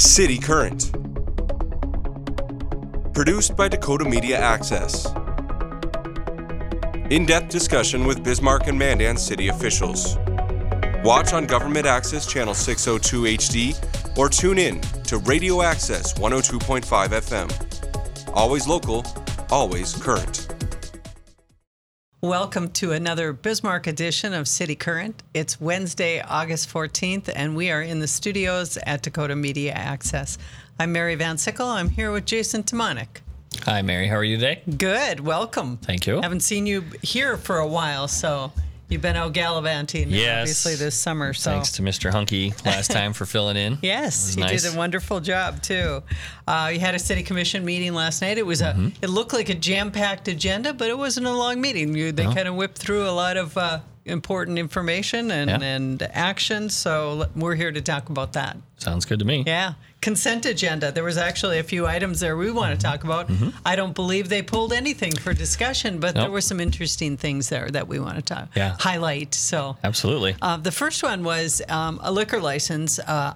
City Current. Produced by Dakota Media Access. In-depth discussion with Bismarck and Mandan city officials. Watch on Government Access Channel 602 HD or tune in to Radio Access 102.5 FM. Always local, always current. Welcome to another Bismarck edition of City Current. It's Wednesday, August 14th, and we are in the studios at Dakota Media Access. I'm Mary Van Sickle. I'm here with Jason Timonek. Hi, Mary. How are you today? Good. Welcome. Thank you. Haven't seen you here for a while, so you've been out gallivanting, obviously, this summer. So thanks to Mr. Hunky last time for filling in. Yes, he nice. did a wonderful job, too. You had a city commission meeting last night. It was it looked like a jam-packed agenda, but it wasn't a long meeting. They kind of whipped through a lot of important information and action, so we're here to talk about that. Sounds good to me. Yeah. Consent agenda. There was actually a few items there we want to talk about. I don't believe they pulled anything for discussion, but there were some interesting things there that we want to highlight. So absolutely. The first one was a liquor license,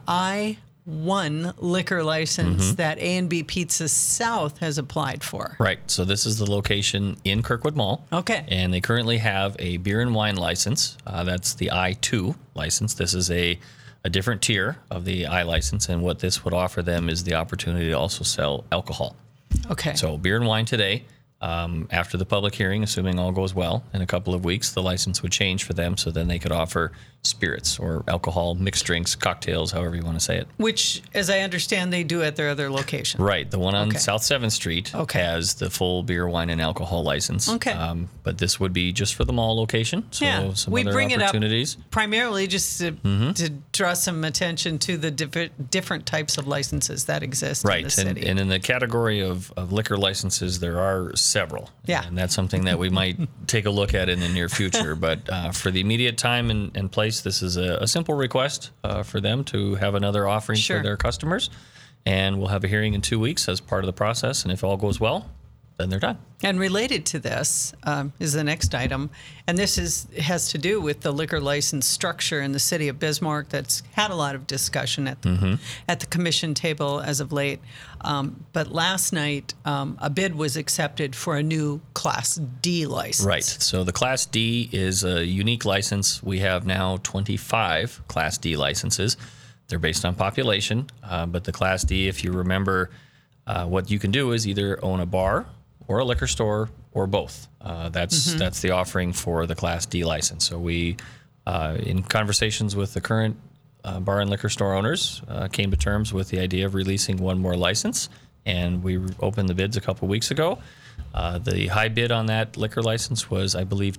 I-1 liquor license that A&B Pizza South has applied for. Right. So this is the location in Kirkwood Mall. Okay. And they currently have a beer and wine license. That's the I-2 license. This is a different tier of the I license, and what this would offer them is the opportunity to also sell alcohol. Okay. So beer and wine today. After the public hearing, assuming all goes well, in a couple of weeks, the license would change for them, so then they could offer spirits or alcohol, mixed drinks, cocktails, however you want to say it. Which, as I understand, they do at their other location. Right. The one on South 7th Street has the full beer, wine, and alcohol license. Okay. But this would be just for the mall location, so some we other bring opportunities. It up primarily just to draw some attention to the different types of licenses that exist in the city. And in the category of liquor licenses, there are several. Yeah. And that's something that we might take a look at in the near future. But for the immediate time and place, this is a simple request for them to have another offering for their customers. And we'll have a hearing in 2 weeks as part of the process. And if all goes well, then they're done. And related to this is the next item, and this has to do with the liquor license structure in the city of Bismarck that's had a lot of discussion at the commission table as of late. But last night, a bid was accepted for a new Class D license. Right. So the Class D is a unique license. We have now 25 Class D licenses. They're based on population, but the Class D, if you remember, what you can do is either own a bar or a liquor store, or both. That's the offering for the Class D license. So we, in conversations with the current bar and liquor store owners, came to terms with the idea of releasing one more license, and we opened the bids a couple weeks ago. The high bid on that liquor license was, I believe,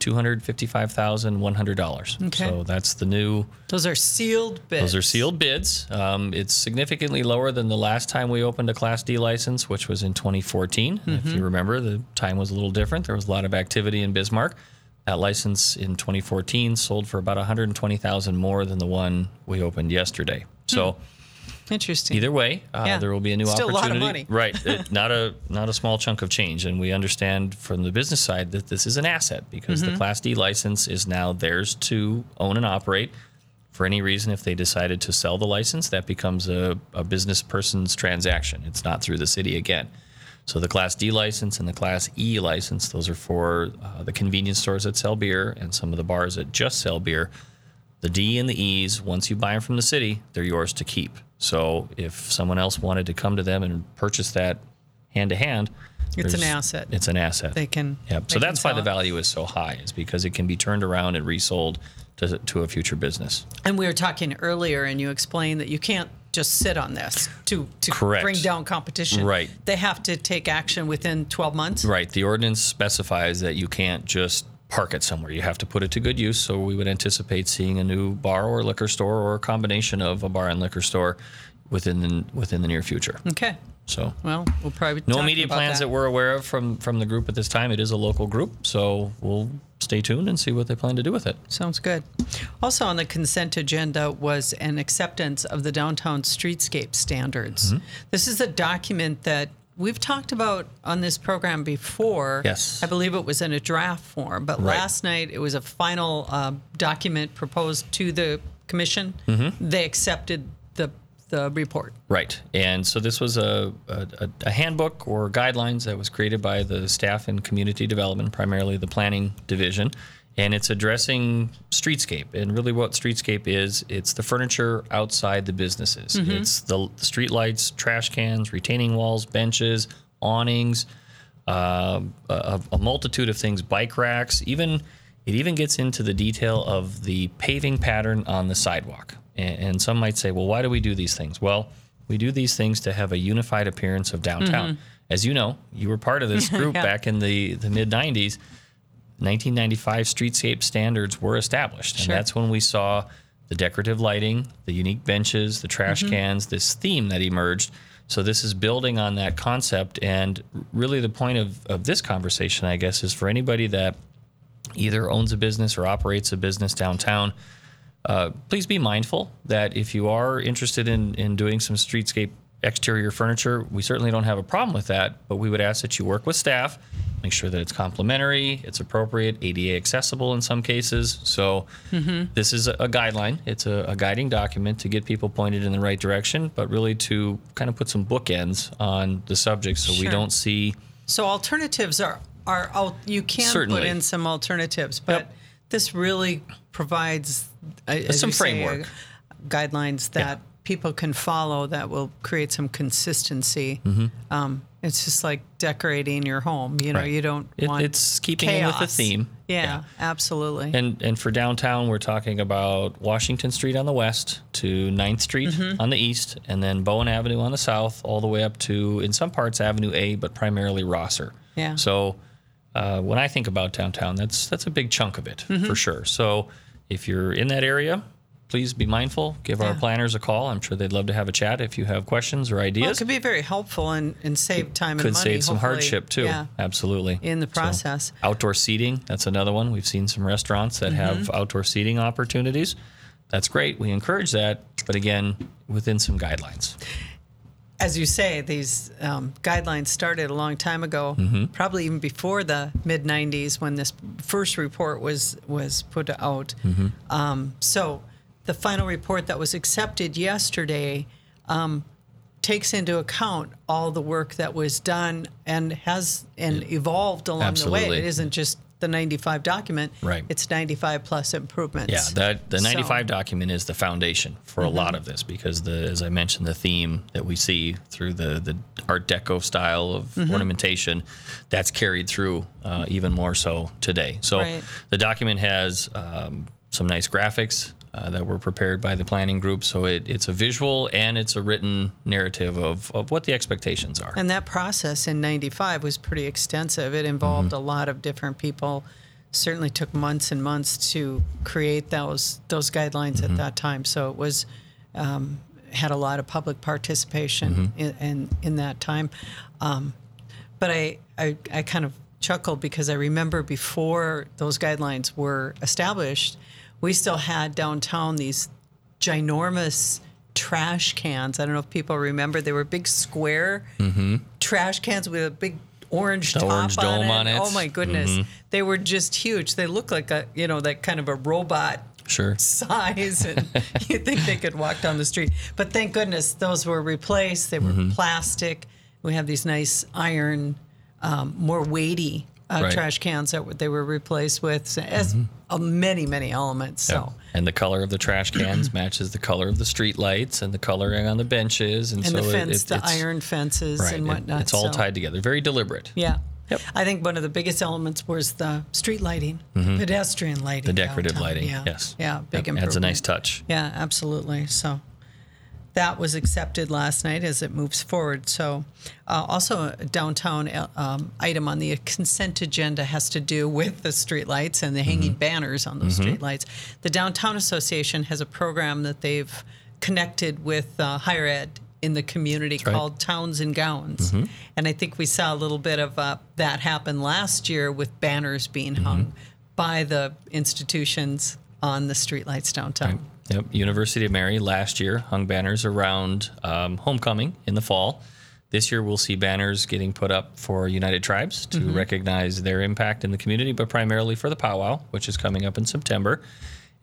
$255,100. Okay. So that's the new. Those are sealed bids. Those are sealed bids. It's significantly lower than the last time we opened a Class D license, which was in 2014. If you remember, the time was a little different. There was a lot of activity in Bismarck. That license in 2014 sold for about $120,000 more than the one we opened yesterday. So. Interesting. Either way, there will be a new Still opportunity. A lot of money. Right. Not a small chunk of change. And we understand from the business side that this is an asset because the Class D license is now theirs to own and operate. For any reason, if they decided to sell the license, that becomes a business person's transaction. It's not through the city again. So the Class D license and the Class E license, those are for the convenience stores that sell beer and some of the bars that just sell beer. The D and the E's, once you buy them from the city, they're yours to keep. So if someone else wanted to come to them and purchase that hand to hand, it's an asset. It's an asset. They can. Yep. So that's why the value is so high, is because it can be turned around and resold to a future business. And we were talking earlier, and you explained that you can't just sit on this to bring down competition. Right. They have to take action within 12 months. Right. The ordinance specifies that you can't just park it somewhere. You have to put it to good use. So we would anticipate seeing a new bar or liquor store or a combination of a bar and liquor store within the near future. Okay. So well, we'll probably no immediate plans that we're aware of from the group at this time. It is a local group, so we'll stay tuned and see what they plan to do with it. Sounds good. Also on the consent agenda was an acceptance of the downtown streetscape standards. This is a document that we've talked about on this program before. Yes. I believe it was in a draft form, but last night it was a final document proposed to the commission. They accepted the the report. Right. And so this was a handbook or guidelines that was created by the staff in community development, primarily the planning division. And it's addressing streetscape. And really what streetscape is, it's the furniture outside the businesses. It's the street lights, trash cans, retaining walls, benches, awnings, a multitude of things, bike racks. It even gets into the detail of the paving pattern on the sidewalk. And some might say, well, why do we do these things? Well, we do these things to have a unified appearance of downtown. As you know, you were part of this group back in the mid-'90s. 1995 streetscape standards were established. And that's when we saw the decorative lighting, the unique benches, the trash cans, this theme that emerged. So this is building on that concept. And really the point of this conversation, I guess, is for anybody that either owns a business or operates a business downtown, please be mindful that if you are interested in doing some streetscape exterior furniture, we certainly don't have a problem with that, but we would ask that you work with staff, make sure that it's complimentary, it's appropriate, ADA accessible in some cases. So this is a guideline. It's a guiding document to get people pointed in the right direction, but really to kind of put some bookends on the subject so we don't see... So alternatives are out. You can put in some alternatives, but this really provides some framework. Guidelines that people can follow that will create some consistency. It's just like decorating your home. You know, you don't want it's keeping chaos. in with the theme. Yeah, absolutely. And for downtown, we're talking about Washington Street on the west to 9th Street on the east, and then Bowen Avenue on the south, all the way up to, in some parts, Avenue A, but primarily Rosser. Yeah. So when I think about downtown, that's a big chunk of it, for sure. So if you're in that area, please be mindful. Give our planners a call. I'm sure they'd love to have a chat if you have questions or ideas. Well, it could be very helpful and save time and money. Could save some hardship, too. Yeah, absolutely. In the process. So, outdoor seating, that's another one. We've seen some restaurants that have outdoor seating opportunities. That's great. We encourage that, but again, within some guidelines. As you say, these guidelines started a long time ago, probably even before the mid-'90s when this first report was put out. So the final report that was accepted yesterday takes into account all the work that was done and has evolved along the way. It isn't just the 95 document. Right. It's 95 plus improvements. Yeah, the 95 document is the foundation for a lot of this because, as I mentioned, the theme that we see through the Art Deco style of ornamentation, that's carried through even more so today. So the document has some nice graphics that were prepared by the planning group. So it's a visual and it's a written narrative of what the expectations are. And that process in 95 was pretty extensive. It involved a lot of different people. Certainly took months and months to create those guidelines at that time. So it was had a lot of public participation in that time. But I kind of chuckled because I remember before those guidelines were established, we still had downtown these ginormous trash cans. I don't know if people remember. They were big square trash cans with a big orange top orange dome on it. Oh my goodness. They were just huge. They looked like that kind of a robot size, and you'd think they could walk down the street. But thank goodness those were replaced. They were plastic. We have these nice iron, more weighty trash cans that they were replaced with, as many, many elements. So. And the color of the trash cans matches the color of the street lights and the coloring on the benches. And so the fence, the iron fences and whatnot. It's all tied together. Very deliberate. Yeah. Yep. I think one of the biggest elements was the street lighting, pedestrian lighting. The decorative downtown. lighting, Yeah, yes. big improvement. Adds a nice touch. Yeah, absolutely. So that was accepted last night as it moves forward. So also a downtown item on the consent agenda has to do with the streetlights and the hanging banners on those streetlights. The Downtown Association has a program that they've connected with higher ed in the community called Towns and Gowns. And I think we saw a little bit of that happen last year with banners being hung by the institutions on the streetlights downtown. Right. Yep. University of Mary last year hung banners around homecoming in the fall. This year we'll see banners getting put up for United Tribes to recognize their impact in the community, but primarily for the powwow, which is coming up in September.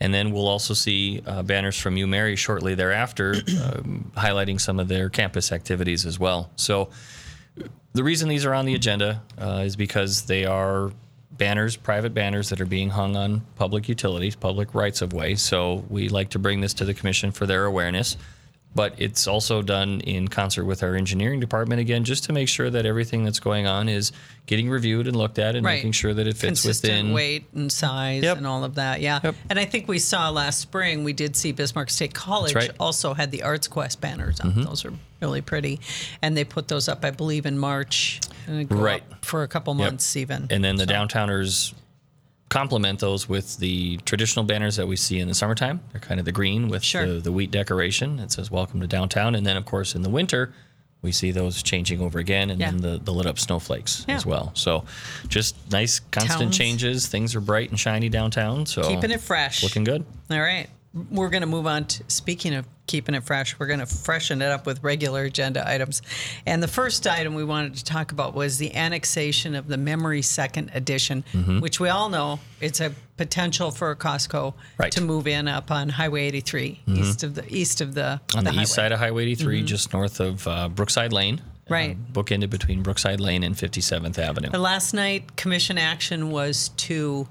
And then we'll also see banners from UMary shortly thereafter highlighting some of their campus activities as well. So the reason these are on the agenda is because they are banners, private banners that are being hung on public utilities, public rights of way. So we like to bring this to the commission for their awareness. But it's also done in concert with our engineering department, again, just to make sure that everything that's going on is getting reviewed and looked at and making sure that it fits consistent within weight and size and all of that. Yeah. Yep. And I think we saw last spring, we did see Bismarck State College also had the Arts Quest banners up. Those are really pretty. And they put those up, I believe, in March. And go up for a couple months even. And then the downtowners complement those with the traditional banners that we see in the summertime. They're kind of the green with the wheat decoration. It says "Welcome to Downtown." And then, of course, in the winter, we see those changing over again, and then the lit up snowflakes as well. So just nice, constant changes. Things are bright and shiny downtown. So keeping it fresh. Looking good. All right. We're going to move on to, speaking of keeping it fresh, we're going to freshen it up with regular agenda items. And the first item we wanted to talk about was the annexation of the Memory Second Edition, which we all know it's a potential for Costco to move in up on Highway 83, east of the on the highway. east side of Highway 83, just north of Brookside Lane. Right. Bookended between Brookside Lane and 57th Avenue. The last night, commission action was to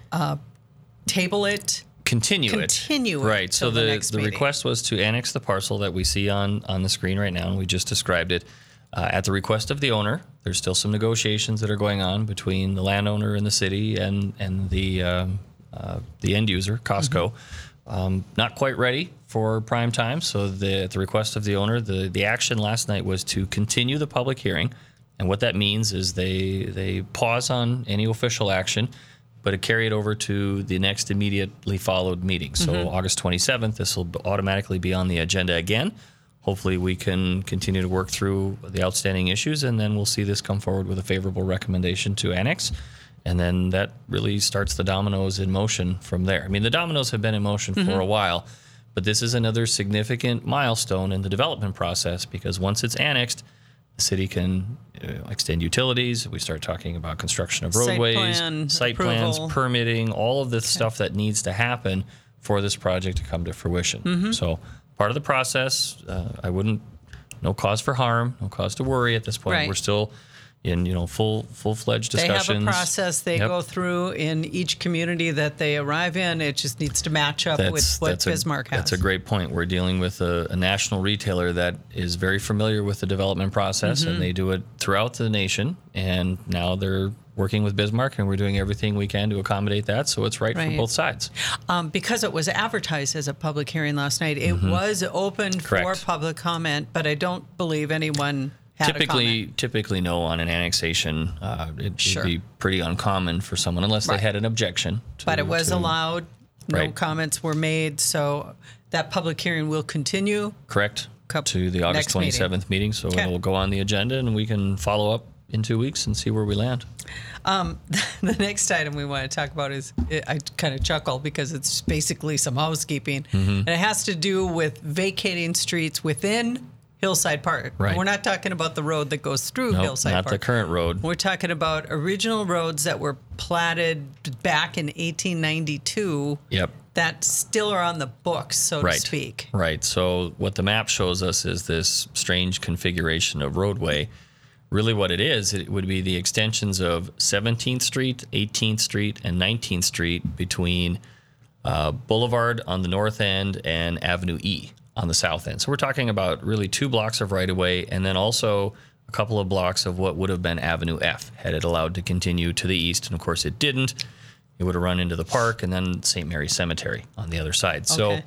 table it. Continue it. Right. So the meeting. request was to annex the parcel that we see on the screen right now, and we just described it. At the request of the owner, there's still some negotiations that are going on between the landowner and the city and the end user, Costco. Not quite ready for prime time. So at the request of the owner, the action last night was to continue the public hearing. And what that means is they pause on any official action, but it carried over to the next immediately followed meeting. So August 27th, this will automatically be on the agenda again. Hopefully we can continue to work through the outstanding issues, and then we'll see this come forward with a favorable recommendation to annex. And then that really starts the dominoes in motion from there. I mean, the dominoes have been in motion for a while, but this is another significant milestone in the development process, because once it's annexed, the city can extend utilities. We start talking about construction of roadways, site plans, permitting, all of the stuff that needs to happen for this project to come to fruition. So part of the process, no cause for harm, no cause to worry at this point. We're still in full-fledged discussions. They have a process they go through in each community that they arrive in. It just needs to match up with what Bismarck has. That's a great point. We're dealing with a national retailer that is very familiar with the development process, and they do it throughout the nation. And now they're working with Bismarck, and we're doing everything we can to accommodate that, so it's right for both sides. Because it was advertised as a public hearing last night, it was open for public comment, but I don't believe anyone Typically, no on an annexation. It'd be pretty uncommon for someone, unless they had an objection. But it was allowed. No comments were made. So that public hearing will continue. Correct. To the August 27th meeting. So it'll go on the agenda, and we can follow up in 2 weeks and see where we land. The next item we want to talk about is, I kind of chuckle because it's basically some housekeeping. And it has to do with vacating streets within Hillside Park. We're not talking about the road that goes through Hillside Park. Not the current road. We're talking about original roads that were platted back in 1892. That still are on the books, so to speak. Right. So what the map shows us is this strange configuration of roadway. Really what it is, it would be the extensions of 17th Street, 18th Street, and 19th Street between Boulevard on the north end and Avenue E on the south end. So we're talking about really 2 blocks of right-of-way, and then also a couple of blocks of what would have been Avenue F, had it allowed to continue to the east. And of course it didn't. It would have run into the park and then St. Mary's Cemetery on the other side. So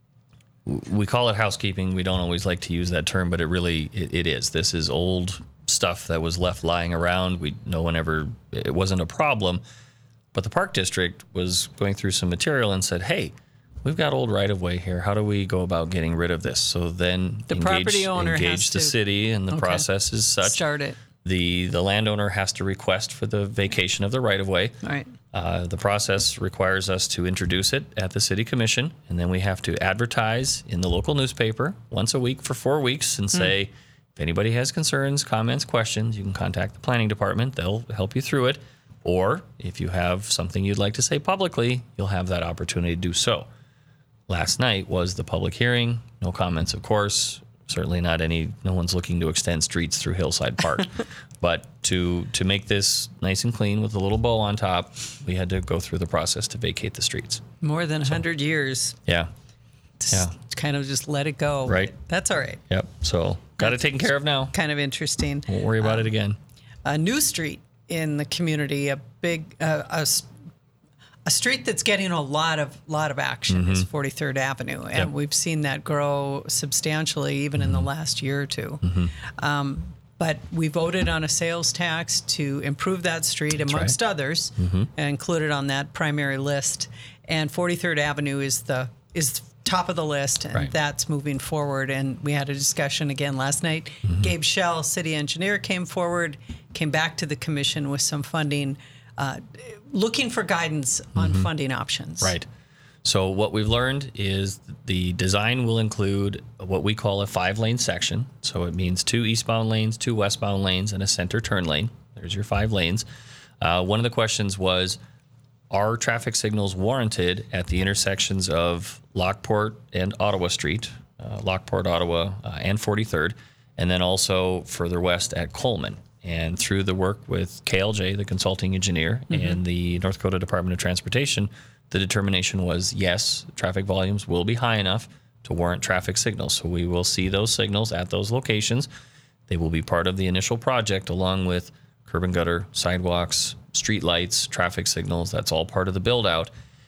we call it housekeeping. We don't always like to use that term, but it is. This is old stuff that was left lying around. It wasn't a problem. But the Park District was going through some material and said, hey, we've got old right-of-way here. How do we go about getting rid of this? So then the property owner engage the city, and the process is such. Start it. The landowner has to request for the vacation of the right-of-way. Right. The process requires us to introduce it at the city commission, and then we have to advertise in the local newspaper once a week for 4 weeks and say, if anybody has concerns, comments, questions, you can contact the planning department. They'll help you through it. Or if you have something you'd like to say publicly, you'll have that opportunity to do so. Last night was the public hearing. No comments, of course. Certainly not no one's looking to extend streets through Hillside Park. But to make this nice and clean with a little bow on top, we had to go through the process to vacate the streets. More than 100 years. Yeah. Kind of just let it go. Right. That's all right. Yep. So got it taken care of now. Kind of interesting. Won't worry about it again. A new street in the community, a big a street that's getting a lot of action is 43rd Avenue, and we've seen that grow substantially even in the last year or two. But we voted on a sales tax to improve that street, amongst others, and included on that primary list. And 43rd Avenue is top of the list, and that's moving forward. And we had a discussion again last night. Gabe Schell, city engineer, came back to the commission with some funding, looking for guidance on funding options. Right. So what we've learned is the design will include what we call a 5-lane section. So it means 2 eastbound lanes, 2 westbound lanes, and a center turn lane. There's your 5 lanes. One of the questions was, are traffic signals warranted at the intersections of Lockport and Ottawa Street, Lockport, Ottawa, and 43rd, and then also further west at Coleman? And through the work with KLJ, the consulting engineer, and the North Dakota Department of Transportation, the determination was, yes, traffic volumes will be high enough to warrant traffic signals. So we will see those signals at those locations. They will be part of the initial project, along with curb and gutter, sidewalks, street lights, traffic signals. That's all part of the build out.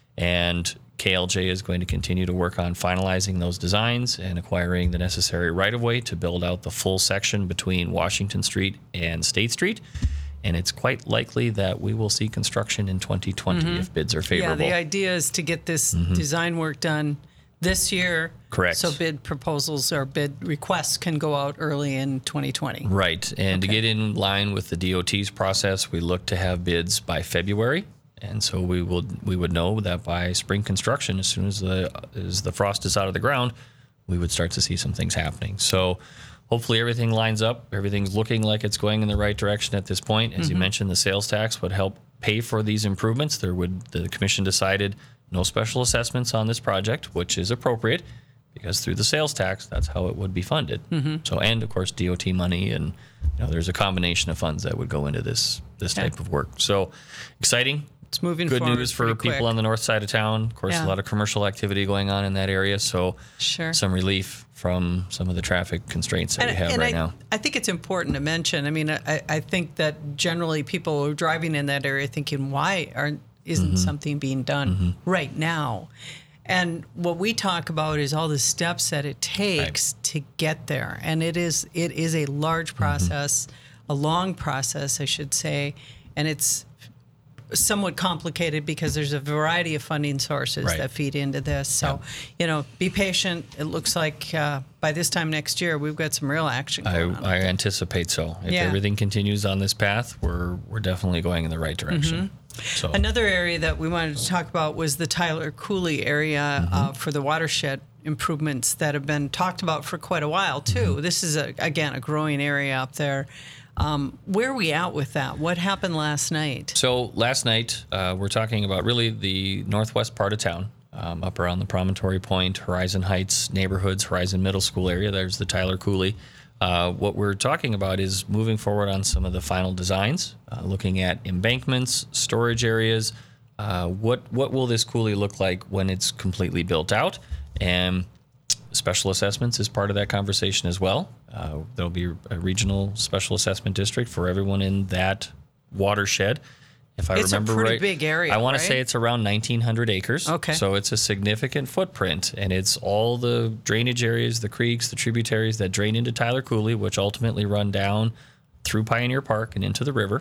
And KLJ is going to continue to work on finalizing those designs and acquiring the necessary right-of-way to build out the full section between Washington Street and State Street. And it's quite likely that we will see construction in 2020 if bids are favorable. Yeah, the idea is to get this design work done this year. Correct. So bid proposals or bid requests can go out early in 2020. Right. And to get in line with the DOT's process, we look to have bids by February. And so we would know that by spring construction, as soon as the frost is out of the ground, we would start to see some things happening. So hopefully everything lines up. Everything's looking like it's going in the right direction at this point. As you mentioned, the sales tax would help pay for these improvements. The commission decided no special assessments on this project, which is appropriate because through the sales tax, that's how it would be funded. So, and of course, DOT money, and there's a combination of funds that would go into this type of work. So exciting. It's moving Good forward news for pretty people quick. on the north side of town. Of course, a lot of commercial activity going on in that area. So some relief from some of the traffic constraints that we have right now. I think it's important to mention. I mean, I think that generally people are driving in that area thinking, why isn't something being done right now? And what we talk about is all the steps that it takes to get there. And it is a large process, a long process, I should say. And it's somewhat complicated because there's a variety of funding sources that feed into this. So, be patient. It looks like by this time next year, we've got some real action going on. I anticipate so. If everything continues on this path, we're definitely going in the right direction. So another area that we wanted to talk about was the Tyler Cooley area for the watershed improvements that have been talked about for quite a while, too. This is, again, a growing area up there. Where are we at with that? What happened last night? So last night, we're talking about really the northwest part of town, up around the Promontory Point, Horizon Heights neighborhoods, Horizon Middle School area. There's the Tyler Cooley. What we're talking about is moving forward on some of the final designs, looking at embankments, storage areas. What will this coulee look like when it's completely built out? And special assessments is part of that conversation as well. There'll be a regional special assessment district for everyone in that watershed. If I remember right, it's a pretty big area. I want to say it's around 1,900 acres. Okay. So it's a significant footprint, and it's all the drainage areas, the creeks, the tributaries that drain into Tyler Cooley, which ultimately run down through Pioneer Park and into the river.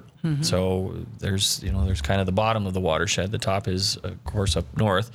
So there's kind of the bottom of the watershed. The top is, of course, up north.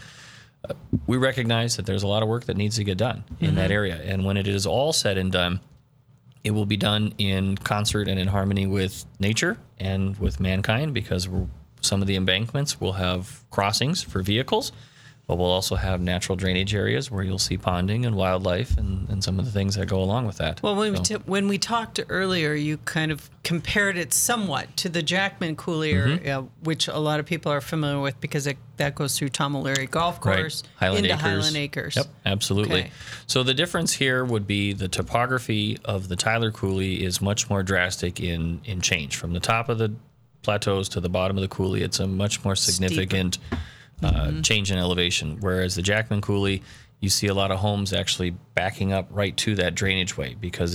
We recognize that there's a lot of work that needs to get done in that area, and when it is all said and done, it will be done in concert and in harmony with nature and with mankind, because some of the embankments will have crossings for vehicles. but we'll also have natural drainage areas where you'll see ponding and wildlife and some of the things that go along with that. Well, when we talked earlier, you kind of compared it somewhat to the Jackman Coulee area, which a lot of people are familiar with because that goes through Tom O'Leary Golf Course into Highland Acres. Yep, absolutely. Okay. So the difference here would be the topography of the Tyler Coulee is much more drastic in change. From the top of the plateaus to the bottom of the coulee, it's a much more significant change in elevation. Whereas the Jackman Coulee, you see a lot of homes actually backing up right to that drainage way because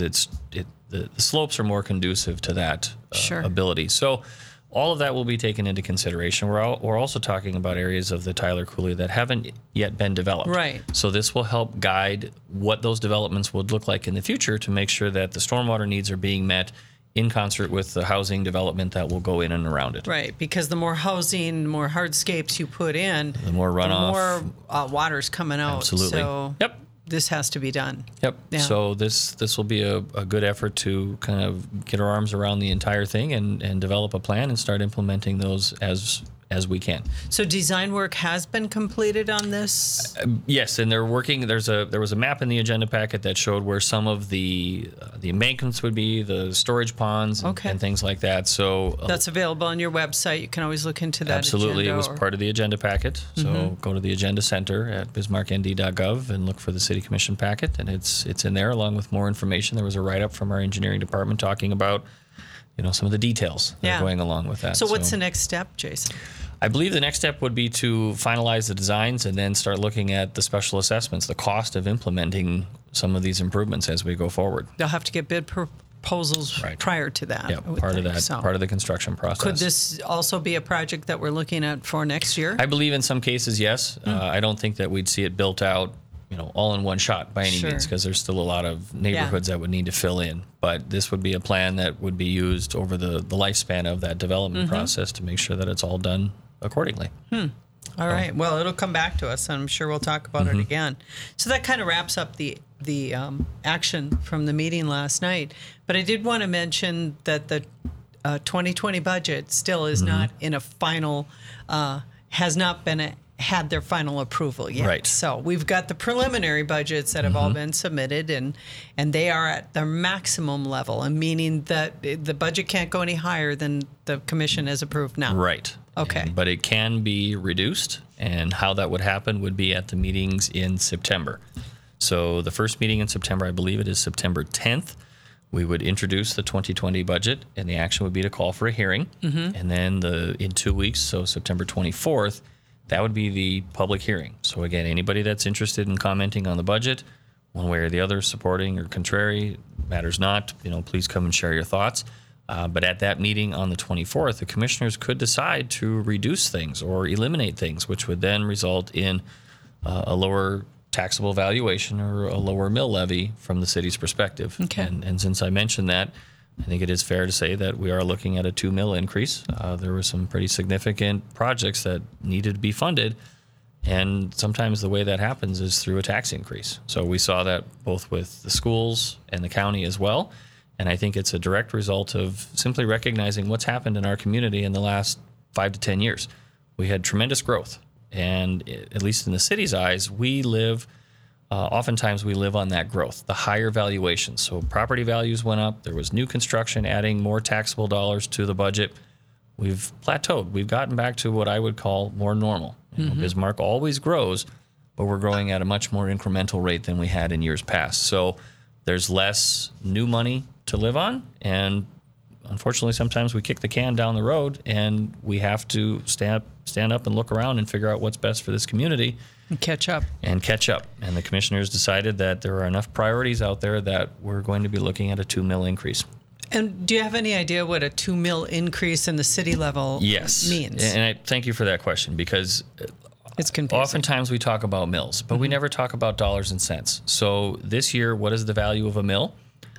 the slopes are more conducive to that ability. So all of that will be taken into consideration. We're also talking about areas of the Tyler Coulee that haven't yet been developed. Right. So this will help guide what those developments would look like in the future to make sure that the stormwater needs are being met in concert with the housing development that will go in and around it. Right, because the more housing, the more hardscapes you put in, the more runoff, the more water's coming out. Absolutely. So yep. This has to be done. Yep. Yeah. So this will be a good effort to kind of get our arms around the entire thing and develop a plan and start implementing those as we can. So design work has been completed on this? Yes, and they're working. There was a map in the agenda packet that showed where some of the embankments would be, the storage ponds, and things like that. So that's available on your website. You can always look into that. Absolutely, it was part of the agenda packet. So go to the agenda center at bismarcknd.gov and look for the City Commission packet, and it's in there along with more information. There was a write-up from our engineering department talking about some of the details that are going along with that. So what's the next step, Jason? I believe the next step would be to finalize the designs and then start looking at the special assessments, the cost of implementing some of these improvements as we go forward. They'll have to get bid proposals prior to that. Yeah, part of that, part of the construction process. Could this also be a project that we're looking at for next year? I believe in some cases, yes. I don't think that we'd see it built out all in one shot by any means, because there's still a lot of neighborhoods that would need to fill in. But this would be a plan that would be used over the lifespan of that development process to make sure that it's all done accordingly. All right. Well, it'll come back to us, and I'm sure we'll talk about it again. So that kind of wraps up the action from the meeting last night. But I did want to mention that the 2020 budget still is not in a final, has not been had their final approval yet. Right. So we've got the preliminary budgets that have all been submitted, and they are at their maximum level, and meaning that the budget can't go any higher than the commission has approved now. Right. Okay. But it can be reduced, and how that would happen would be at the meetings in September. So the first meeting in September, I believe it is September 10th, we would introduce the 2020 budget, and the action would be to call for a hearing. And then in 2 weeks, so September 24th, that would be the public hearing. So again, anybody that's interested in commenting on the budget, one way or the other, supporting or contrary, matters not, please come and share your thoughts. But at that meeting on the 24th, the commissioners could decide to reduce things or eliminate things, which would then result in a lower taxable valuation or a lower mill levy from the city's perspective. Okay. And since I mentioned that, I think it is fair to say that we are looking at a 2 mil increase. There were some pretty significant projects that needed to be funded, and sometimes the way that happens is through a tax increase. So we saw that both with the schools and the county as well, and I think it's a direct result of simply recognizing what's happened in our community in the last 5 to 10 years. We had tremendous growth, and at least in the city's eyes, oftentimes we live on that growth, the higher valuations. So property values went up. There was new construction adding more taxable dollars to the budget. We've plateaued. We've gotten back to what I would call more normal. Bismarck always grows, but we're growing at a much more incremental rate than we had in years past. So there's less new money to live on, and unfortunately sometimes we kick the can down the road, and we have to stand up and look around and figure out what's best for this community. And catch up. And the commissioners decided that there are enough priorities out there that we're going to be looking at a 2 mil increase. And do you have any idea what a 2 mil increase in the city level means? And I thank you for that question, because it's confusing. Oftentimes we talk about mills, but we never talk about dollars and cents. So this year, what is the value of a mill?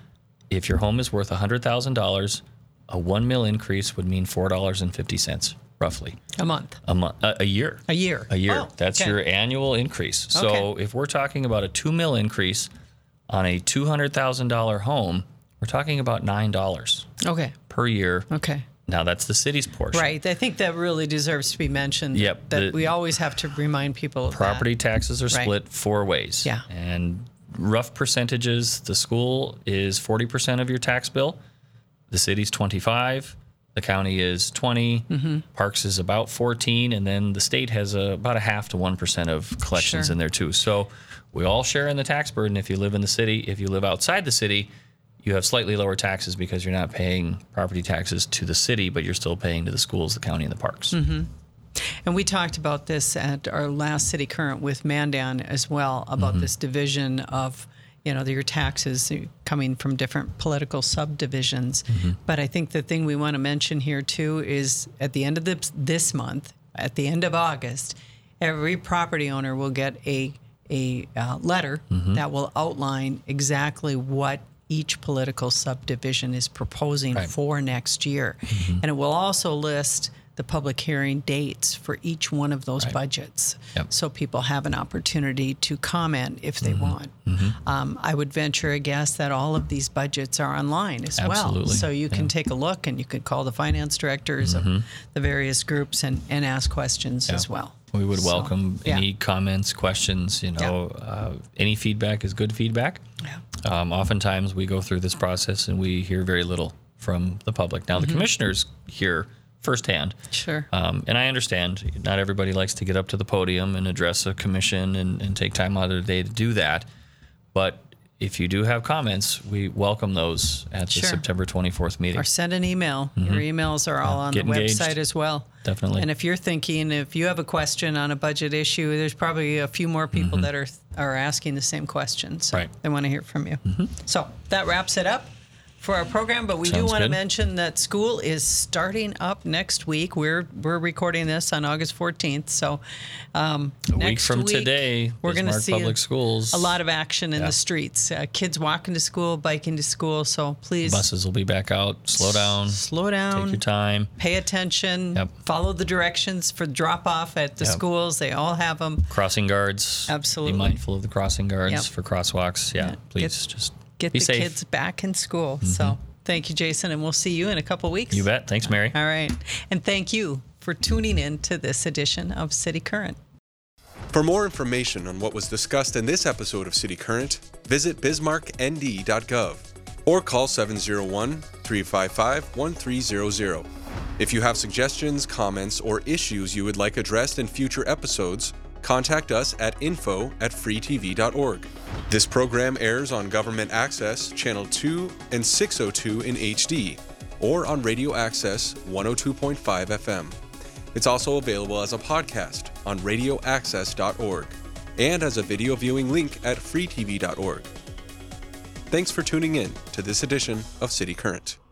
If your home is worth $100,000, a 1 mil increase would mean $4.50. Roughly. A month. A year. A year. Oh, that's your annual increase. So if we're talking about a 2 mil increase on a $200,000 home, we're talking about $9 per year Now that's the city's portion. Right. I think that really deserves to be mentioned. Yep. That we always have to remind people of Property that. taxes are split 4 ways. Yeah. And rough percentages, the school is 40% of your tax bill. The city's 25%. The county is 20%. Parks is about 14%. And then the state has about 0.5% to 1% of collections in there too. So we all share in the tax burden if you live in the city. If you live outside the city, you have slightly lower taxes because you're not paying property taxes to the city, but you're still paying to the schools, the county, and the parks. And we talked about this at our last City Current with Mandan as well, about this division of, your taxes coming from different political subdivisions. But I think the thing we want to mention here too is at the end of this month, at the end of August, every property owner will get a letter that will outline exactly what each political subdivision is proposing for next year. And it will also list the public hearing dates for each one of those budgets. So people have an opportunity to comment if they want. I would venture a guess that all of these budgets are online as well. So you can take a look and you could call the finance directors of the various groups and ask questions as well. We would welcome any comments, questions, any feedback is good feedback. Oftentimes we go through this process and we hear very little from the public. Now the commissioners hear firsthand. Sure. And I understand not everybody likes to get up to the podium and address a commission and take time out of their day to do that. But if you do have comments, we welcome those at the September 24th meeting. Or send an email. Your emails are all on the website as well. Definitely. And if you're thinking, if you have a question on a budget issue, there's probably a few more people that are asking the same question. So they want to hear from you. So that wraps it up for our program, but we do want to mention that school is starting up next week. We're recording this on August 14th, so a week from today, we're going to see public schools. A lot of action in the streets. Kids walking to school, biking to school. So please, buses will be back out. Slow down. Take your time. Pay attention. Follow the directions for drop off at the schools. They all have them. Crossing guards. Absolutely. Be mindful of the crossing guards for crosswalks. Please just. Get the kids back in school. So thank you, Jason, and we'll see you in a couple weeks. You bet. Thanks, Mary. All right. And thank you for tuning in to this edition of City Current. For more information on what was discussed in this episode of City Current, visit bismarcknd.gov or call 701-355-1300. If you have suggestions, comments, or issues you would like addressed in future episodes, contact us at info@freetv.org. This program airs on Government Access Channel 2 and 602 in HD, or on Radio Access 102.5 FM. It's also available as a podcast on radioaccess.org and as a video viewing link at freetv.org. Thanks for tuning in to this edition of City Current.